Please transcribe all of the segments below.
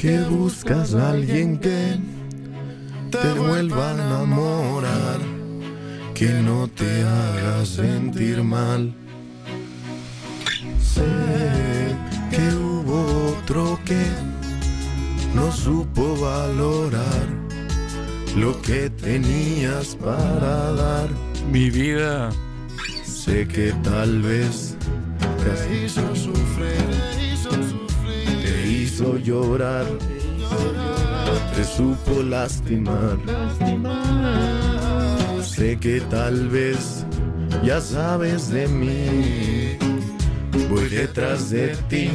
que buscas a alguien que te vuelva a enamorar, que no te haga sentir mal. Sé que hubo otro que no supo valorar lo que tenías para dar. Mi vida. Sé que tal vez te hizo sufrir, te hizo llorar, te supo lastimar. Sé que tal vez ya sabes de mí, voy detrás de ti,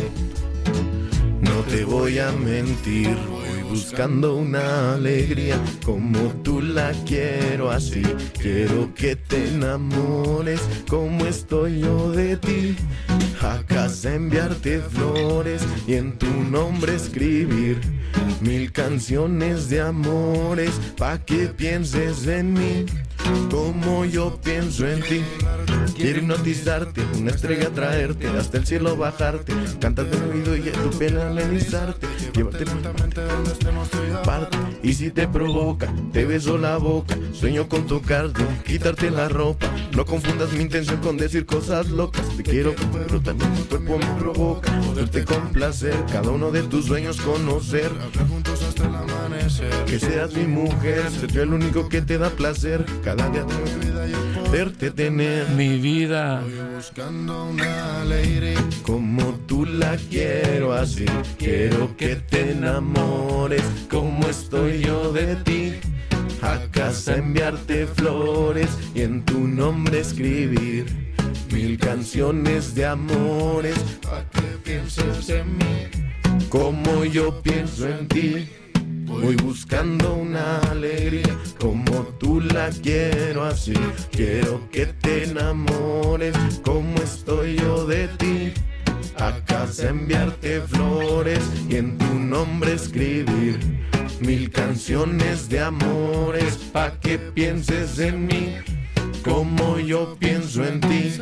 no te voy a mentir. Buscando una alegría como tú la quiero así. Quiero que te enamores como estoy yo de ti. A casa enviarte flores y en tu nombre escribir 1000 canciones de amores pa' que pienses en mí como yo pienso en ti. Quiero hipnotizarte, una estrella traerte, hasta el cielo bajarte, cantarte en el oído y en tu piel amenizarte, llevarte lentamente donde estemos tú y aparte. Y si te provoca, te beso la boca, sueño con tocarte, quitarte la ropa. No confundas mi intención con decir cosas locas. Te quiero, pero también tu cuerpo me provoca poderte complacer, cada uno de tus sueños conocer, juntos hasta el amanecer. Que seas mi mujer, ser yo el único que te da placer. Cada día de mi vida yo poderte tener. Mi vida. Voy buscando una alegría como tú la quiero así. Quiero que te enamores como estoy yo de ti. A casa enviarte flores y en tu nombre escribir 1000 canciones de amores pa' que pienses en mí como yo pienso en ti. Voy buscando una alegría como tú la quiero así. Quiero que te enamores como estoy yo de ti. A casa enviarte flores y en tu nombre escribir 1000 canciones de amores pa' que pienses en mí como yo pienso en ti.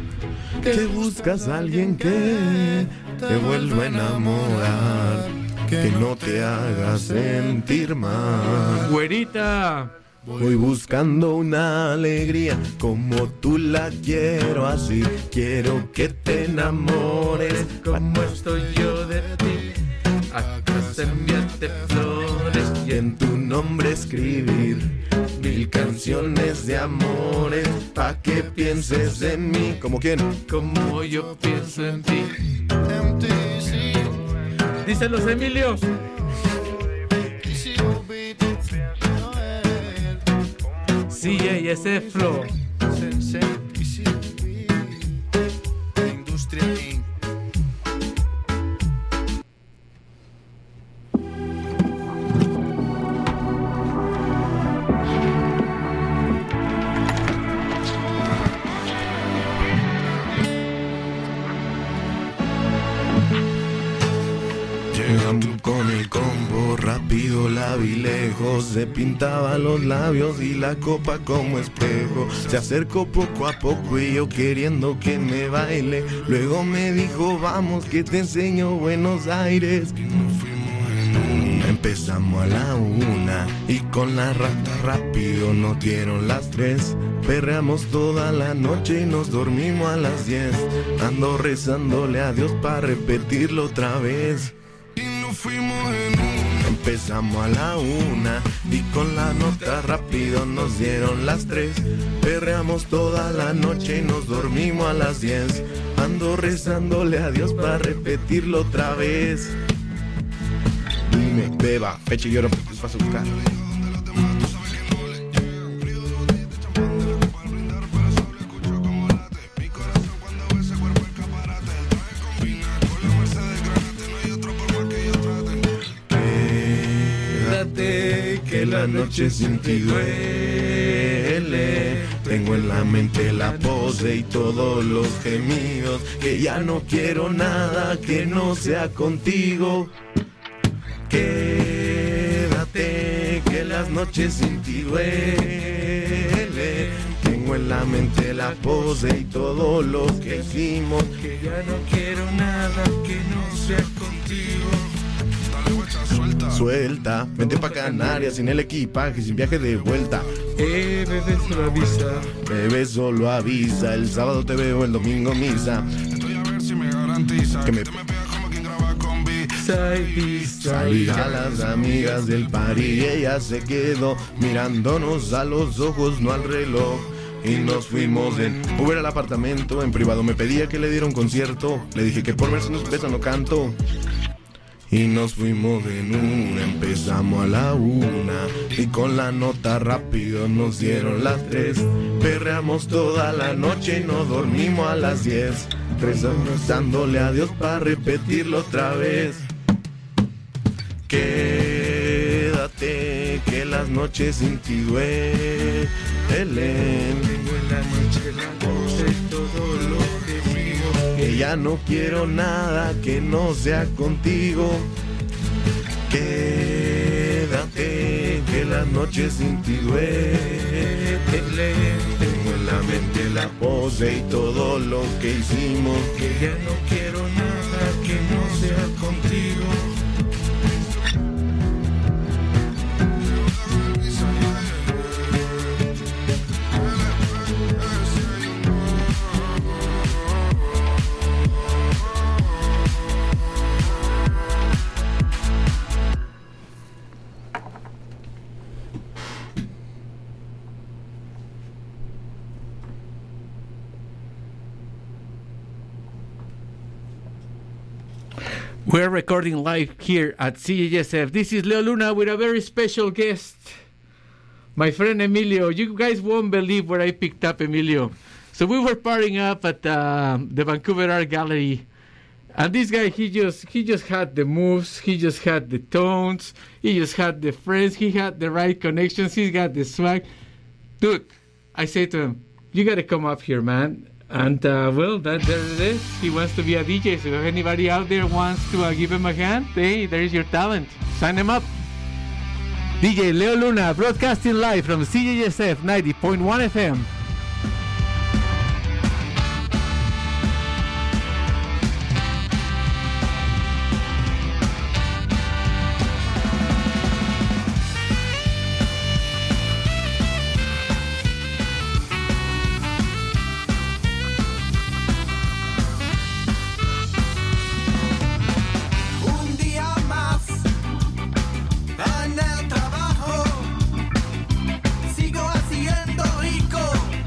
Que buscas a alguien que te vuelva a enamorar, que no te haga sentir mal. Güerita. Voy buscando una alegría como tú la quiero así. Quiero que te enamores como estoy yo de ti. A casa enviarte flores y en tu nombre escribir 1000 canciones de amores pa' que pienses en mí. ¿Como quién? Como yo pienso en ti. Dicen los Emilios. CJ, ese flow. Industria Inc. Llegando con el combo, rápido la vi lejos. Se pintaba los labios y la copa como espejo. Se acercó poco a poco y yo queriendo que me baile. Luego me dijo, vamos que te enseño Buenos Aires. Empezamos a la 1 y con la rata rápido nos dieron las 3. Perreamos toda la noche y nos dormimos a las 10. Ando rezándole a Dios para repetirlo otra vez. Empezamos a la 1 y con la nota rápido nos dieron las 3. Perreamos toda la noche y nos dormimos a las 10. Ando rezándole a Dios para repetirlo otra vez. Dime, beba, fecha y hora porque es fácil buscar. Que la noche sin ti duele. Tengo en la mente la pose y todos los gemidos. Que ya no quiero nada que no sea contigo. Quédate, que las noches sin ti duele. Tengo en la mente la pose y todo lo que hicimos. Que ya no quiero nada que no sea contigo. Dale, Suelta, vente pa' Canarias sin el equipaje, sin viaje de vuelta. Bebé solo avisa. Bebé solo avisa, el sábado te veo, el domingo misa. Estoy a ver si me garantiza Que me te me pegas como quien graba con beat. Salí a las amigas del party y ella se quedó mirándonos a los ojos, no al reloj. Y nos fuimos en Uber al apartamento. En privado me pedía que le diera un concierto. Le dije que por verse nos besa no canto. Y nos fuimos en una, empezamos a la 1 y con la nota rápido nos dieron las 3. Perreamos toda la noche y no dormimos a las 10. 3 años dándole adiós para repetirlo otra vez. Quédate que las noches sin ti duelen. Tengo en la noche la noche todo lo que digo. Que ya no quiero nada que no sea contigo. Quédate que las noches sin ti duelen. Tengo en la mente la pose y todo lo que hicimos. Que ya no quiero nada que no sea contigo. We're recording live here at CJSF. This is Leo Luna with a very special guest, my friend Emilio. You guys won't believe where I picked up Emilio. So we were partying up at the Vancouver Art Gallery, and this guy, he just had the moves, he just had the tones, he just had the friends, he had the right connections, he got the swag. Dude, I say to him, you got to come up here, man. And, well, there it is. He wants to be a DJ, so if anybody out there wants to give him a hand, hey, there's your talent. Sign him up. DJ Leo Luna, broadcasting live from CJSF 90.1 FM. Sigo haciendo rico.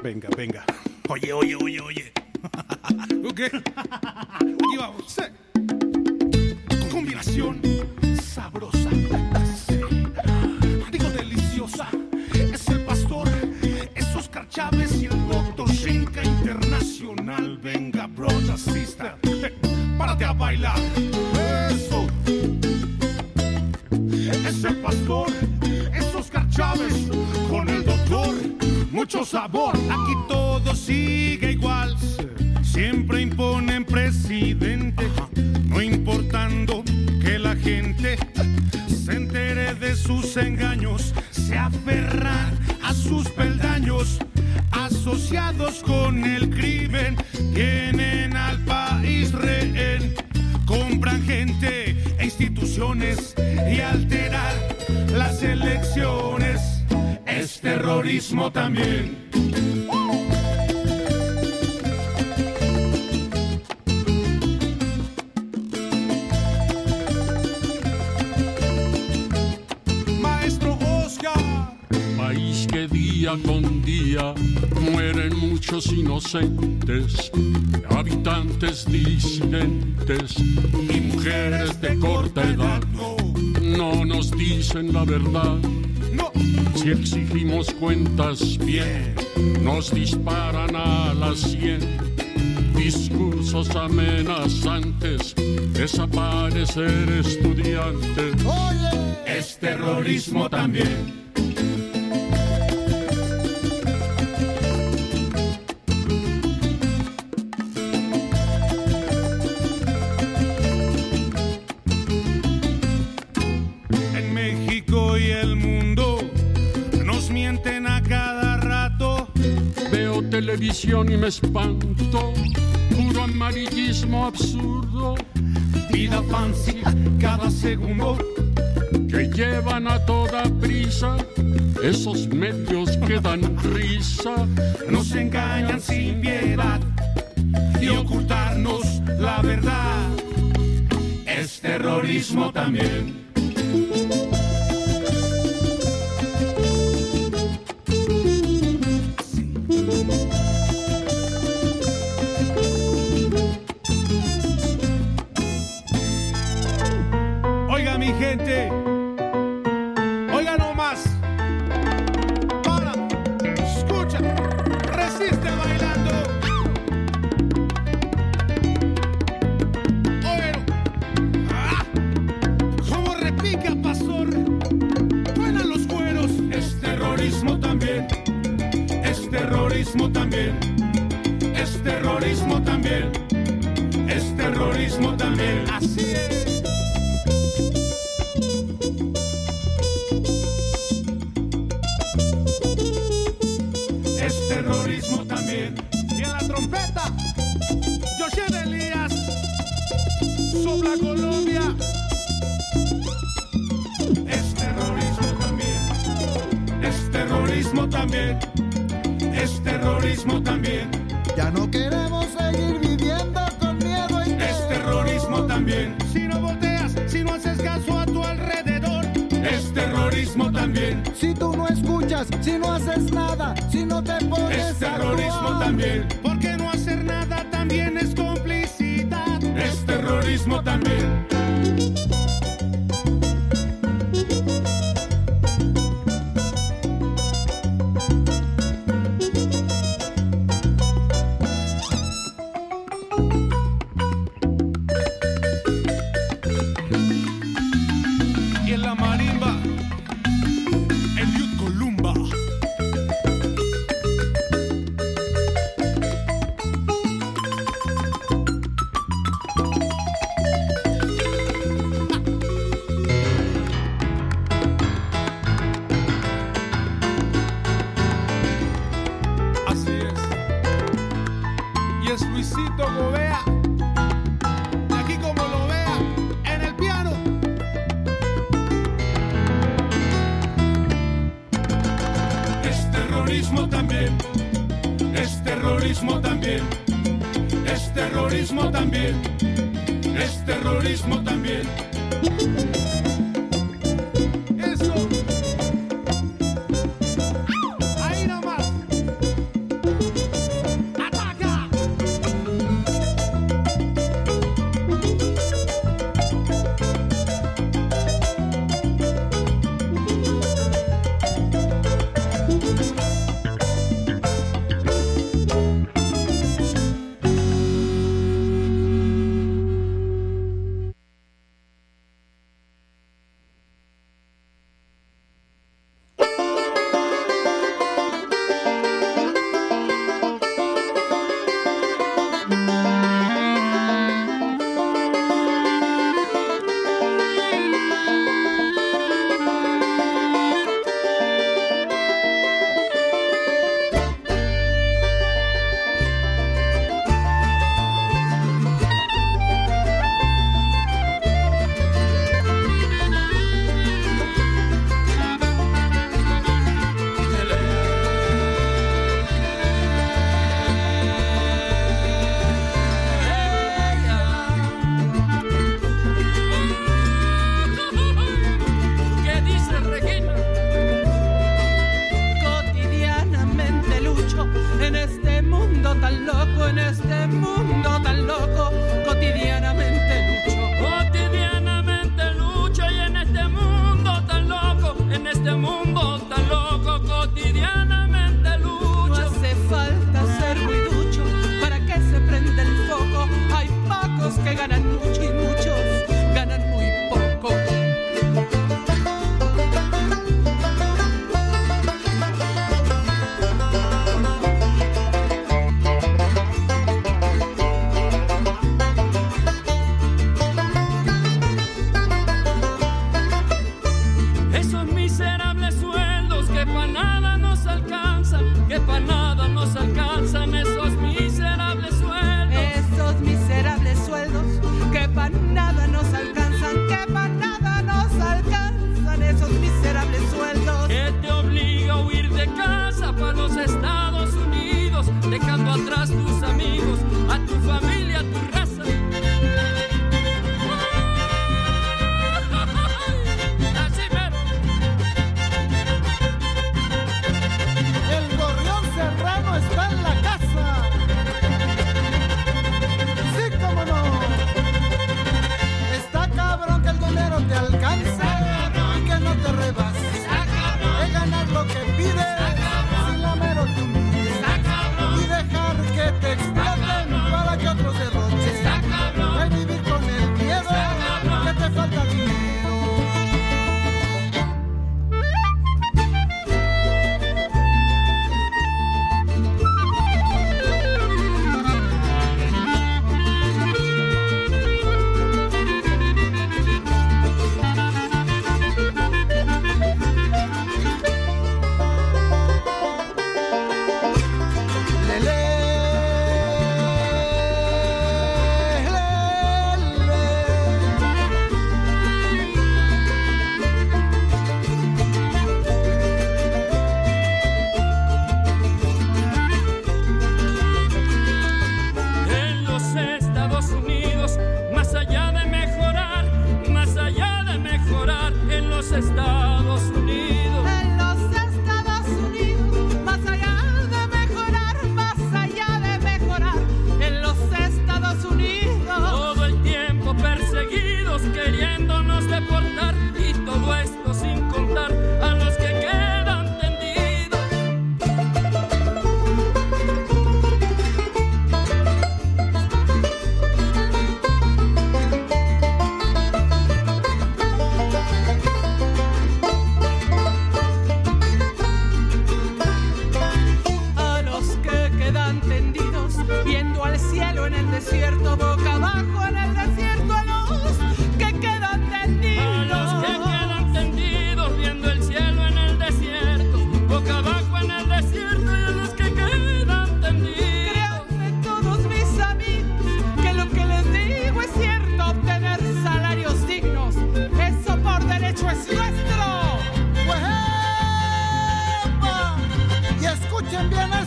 Venga, venga. Oye. Ok. Aquí vamos. Sí. Combinación sabrosa. Sí. Digo deliciosa. Es el pastor, es Oscar Chávez y el doctor Shenka Internacional. Venga, brother, sister. Párate a bailar. Eso. Es el pastor, es Oscar Chávez con el doctor. Mucho sabor, aquí todo sigue igual. Siempre imponen presidente, no importando que la gente se entere de sus engaños, se aferran a sus peldaños, asociados con el crimen, tienen al país rehén, compran gente e instituciones y alterar las elecciones. Es terrorismo también. Maestro Oscar. País que día con día mueren muchos inocentes, habitantes disidentes y mujeres de corta edad. No nos dicen la verdad. Si exigimos cuentas bien, nos disparan a las 100. Discursos amenazantes, desaparecer estudiantes. Es terrorismo también. En México y el mundo nos mienten a cada rato. Veo televisión y me espanto, puro amarillismo absurdo. Vida fancy cada segundo. Que llevan a toda prisa esos medios que dan risa. Nos engañan sin piedad y ocultarnos la verdad. Es terrorismo también. Oiga mi gente, oiga nomás, para, escucha, resiste bailando. Oye, como repica pastor, suenan los cueros. Es terrorismo también, es terrorismo también, es terrorismo también, es terrorismo también, así es. Es terrorismo también. Y en la trompeta, José Elías, sopla Colombia. Es terrorismo también. Es terrorismo también. Es terrorismo también. Ya no queremos seguir viviendo con miedo y Es terrorismo también. Si no volteas, si no haces caso a tu alrededor. Es terrorismo también. si tú no escuchas, si no haces nada, si no te pones Es terrorismo a actuar. también. Porque no hacer nada también es complicidad. Es terrorismo también. Y en la marimba, el Youth Columba. Así es. Y es Luisito Gobea. Y aquí como lo vea, en el piano. Es terrorismo también. Es terrorismo también. Es terrorismo también. Es terrorismo también. Eso. Ahí nomás.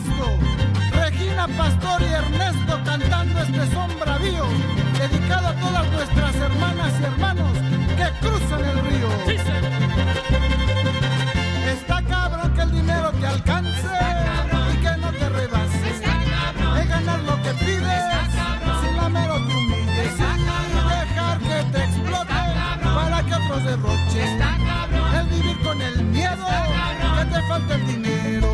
Ernesto, Regina Pastor y Ernesto cantando este son bravío, dedicado a todas nuestras hermanas y hermanos que cruzan el río. Sí, Está cabrón que el dinero te alcance y que no te rebase. Es ganar lo que pides sin la mero te humilles y dejar que te explote para que otros derrochen. El vivir con el miedo que te falta el dinero.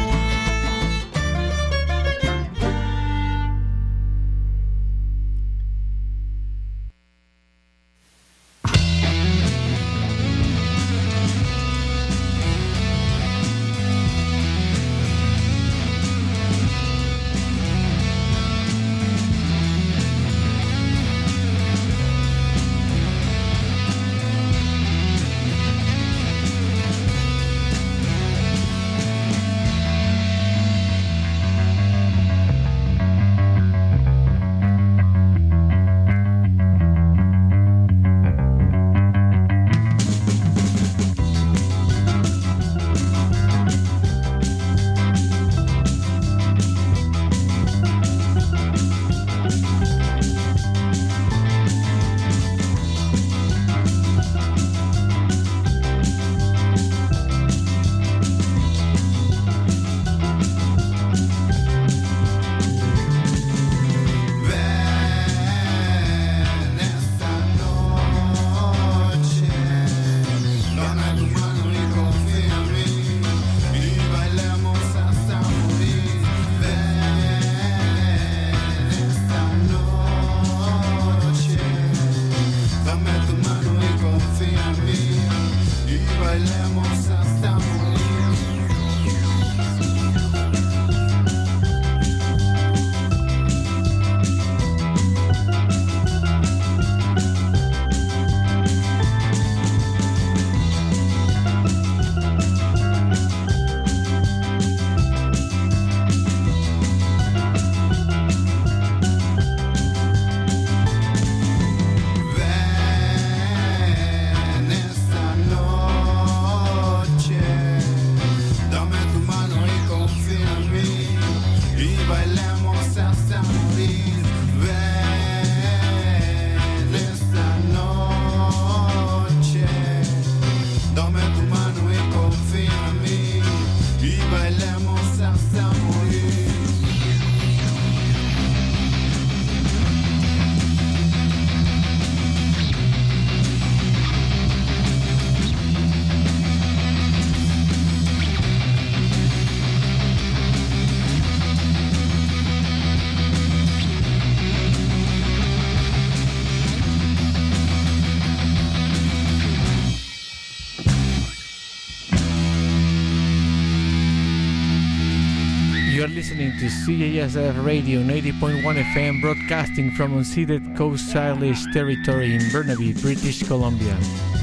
You're listening to CJSF Radio 90.1 FM, broadcasting from unceded Coast Salish territory in Burnaby, British Columbia.